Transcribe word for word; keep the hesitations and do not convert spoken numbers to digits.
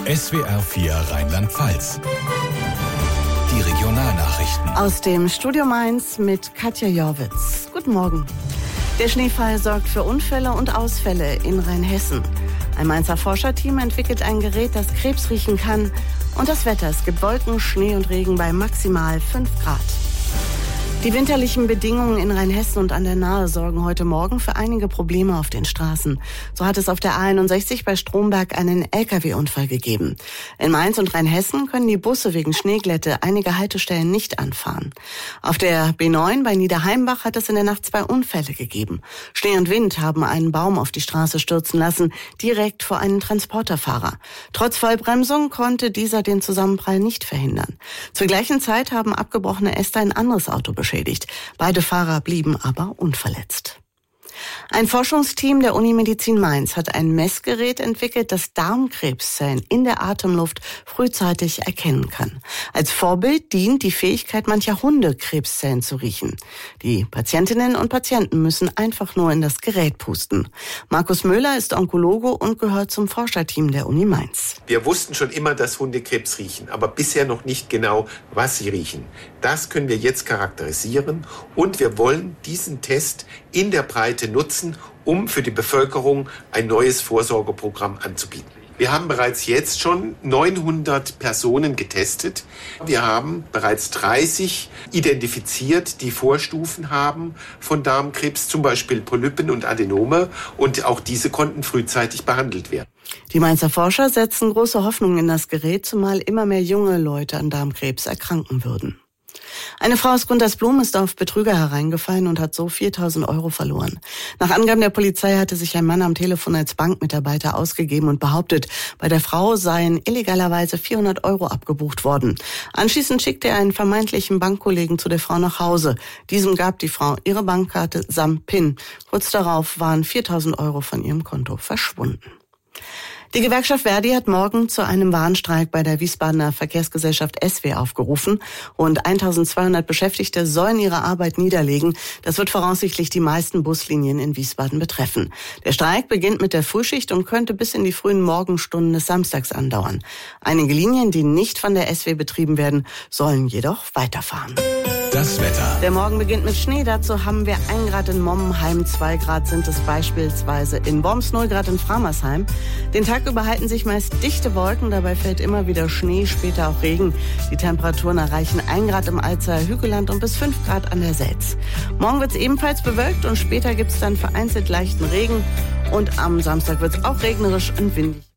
S W R vier Rheinland-Pfalz. Die Regionalnachrichten. Aus dem Studio Mainz mit Katja Jorwitz. Guten Morgen. Der Schneefall sorgt für Unfälle und Ausfälle in Rheinhessen. Ein Mainzer Forscherteam entwickelt ein Gerät, das Krebs riechen kann. Und das Wetter, es gibt Wolken, Schnee und Regen bei maximal fünf Grad. Die winterlichen Bedingungen in Rheinhessen und an der Nahe sorgen heute Morgen für einige Probleme auf den Straßen. So hat es auf der A einundsechzig bei Stromberg einen L K W-Unfall gegeben. In Mainz und Rheinhessen können die Busse wegen Schneeglätte einige Haltestellen nicht anfahren. Auf der B neun bei Niederheimbach hat es in der Nacht zwei Unfälle gegeben. Schnee und Wind haben einen Baum auf die Straße stürzen lassen, direkt vor einen Transporterfahrer. Trotz Vollbremsung konnte dieser den Zusammenprall nicht verhindern. Zur gleichen Zeit haben abgebrochene Äste ein anderes Auto beschädigt. Beide Fahrer blieben aber unverletzt. Ein Forschungsteam der Unimedizin Mainz hat ein Messgerät entwickelt, das Darmkrebszellen in der Atemluft frühzeitig erkennen kann. Als Vorbild dient die Fähigkeit mancher Hunde, Krebszellen zu riechen. Die Patientinnen und Patienten müssen einfach nur in das Gerät pusten. Markus Möhler ist Onkologe und gehört zum Forscherteam der Uni Mainz. Wir wussten schon immer, dass Hunde Krebs riechen, aber bisher noch nicht genau, was sie riechen. Das können wir jetzt charakterisieren und wir wollen diesen Test in der Breite nutzen, um für die Bevölkerung ein neues Vorsorgeprogramm anzubieten. Wir haben bereits jetzt schon neunhundert Personen getestet. Wir haben bereits dreißig identifiziert, die Vorstufen haben von Darmkrebs, zum Beispiel Polypen und Adenome. Und auch diese konnten frühzeitig behandelt werden. Die Mainzer Forscher setzen große Hoffnungen in das Gerät, zumal immer mehr junge Leute an Darmkrebs erkranken würden. Eine Frau aus Guntersblum ist auf Betrüger hereingefallen und hat so viertausend Euro verloren. Nach Angaben der Polizei hatte sich ein Mann am Telefon als Bankmitarbeiter ausgegeben und behauptet, bei der Frau seien illegalerweise vierhundert Euro abgebucht worden. Anschließend schickte er einen vermeintlichen Bankkollegen zu der Frau nach Hause. Diesem gab die Frau ihre Bankkarte samt PIN. Kurz darauf waren viertausend Euro von ihrem Konto verschwunden. Die Gewerkschaft Verdi hat morgen zu einem Warnstreik bei der Wiesbadener Verkehrsgesellschaft S W aufgerufen. Rund eintausendzweihundert Beschäftigte sollen ihre Arbeit niederlegen. Das wird voraussichtlich die meisten Buslinien in Wiesbaden betreffen. Der Streik beginnt mit der Frühschicht und könnte bis in die frühen Morgenstunden des Samstags andauern. Einige Linien, die nicht von der S W betrieben werden, sollen jedoch weiterfahren. Das Wetter. Der Morgen beginnt mit Schnee. Dazu haben wir ein Grad in Mommenheim, zwei Grad sind es beispielsweise in Worms, null Grad in Framersheim. Den Tag über halten sich meist dichte Wolken, dabei fällt immer wieder Schnee, später auch Regen. Die Temperaturen erreichen ein Grad im Alzer Hügelland und bis fünf Grad an der Selz. Morgen wird es ebenfalls bewölkt und später gibt es dann vereinzelt leichten Regen. Und am Samstag wird es auch regnerisch und windig.